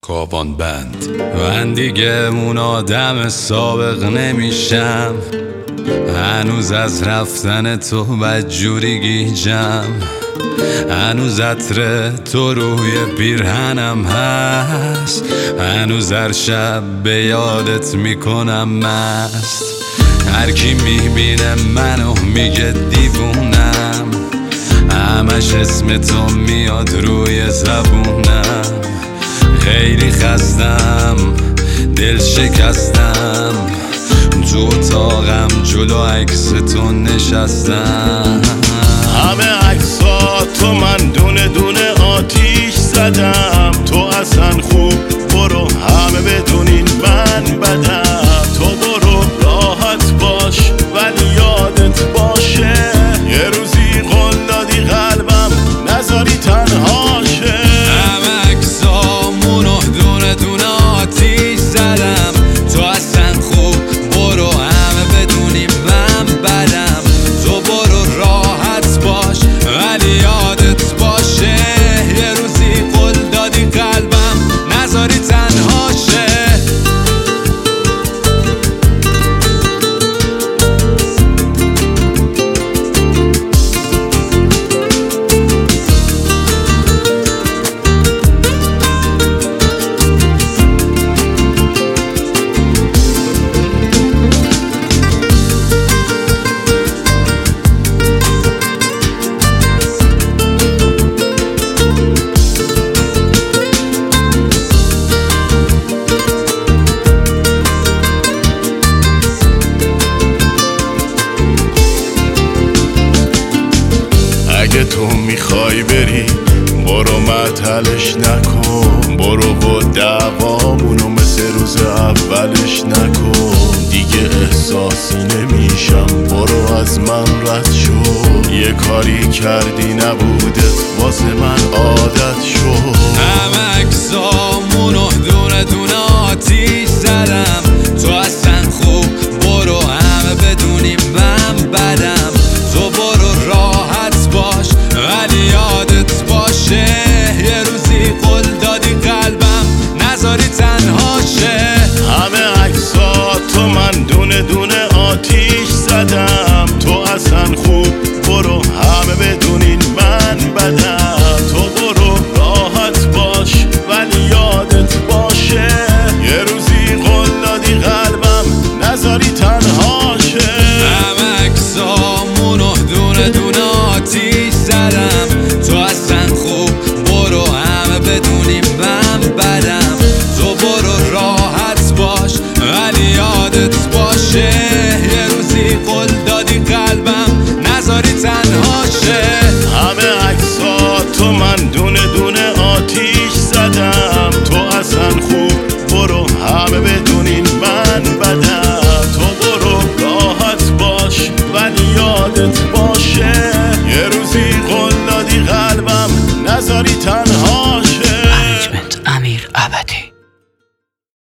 کاوان بند. من دیگه اون آدم سابق نمیشم، هنوز از رفتن تو بدجوری گیجم، هنوز عطر تو روی پیرهنم هست، هنوز هر شب به یادت میکنم مست. هر کی میبینه منو میگه دیوونم، همش اسم تو میاد روی زبونم. خیلی خستم، دل شکستم، تو اتاقم جلو عکس تو نشستم. همه عکساتو من دونه دونه آتیش زدم، تو اصلا خوب برو، همه بدونین من بدم. تو برو راحت باش ولی یادت باشه، یه روزی قول دادی قلبم نذاری تنهاشه. همه عکسامونو دونه دونه آتیش زدم، تو اصلا خوب برو، همه بدونیم من بدم. تو برو راحت باش ولی یادت باشه، یه روزی قول دادی قلبم نذاری تنهاشه. اگه تو میخوای بری برو، معطلش نکن، برو و دعوامونو مثل روز اولش نکن. دیگه احساسی نمیشم، برو از من رد شو، یه کاری کردی نبوده واسه من عادت شو. همه عکسامونو دونه دونه آتیش زدم، تو اصلا خوب برو، همه بدونیم من بدم. تو برو راحت باش ولی یادت باشه، یه روزی قول دادی قلبم نذاری تنهاشه. همه عکساتو من دونه دونه آتیش زدم، تو اصلا خوب برو، همه بدونین من بدم. تو برو راحت باش ولی یادت باشه، یه روزی قول دادی قلبم نذاری تنهاشه. همه عکسامونو دونه دونه آتیش زدم، تو اصلا خوب برو، همه بدونیم من بدم. تو برو راحت باش ولی یادت باشه، یه روزی قول دادی قلبم نذاری تنهاشه. همه عکساتو من دونه دونه آتیش زدم، تو اصلا خوب برو، همه بدونین من بدم. تو برو راحت باش ولی یادت باشه، یه روزی قول دادی قلبم نذاری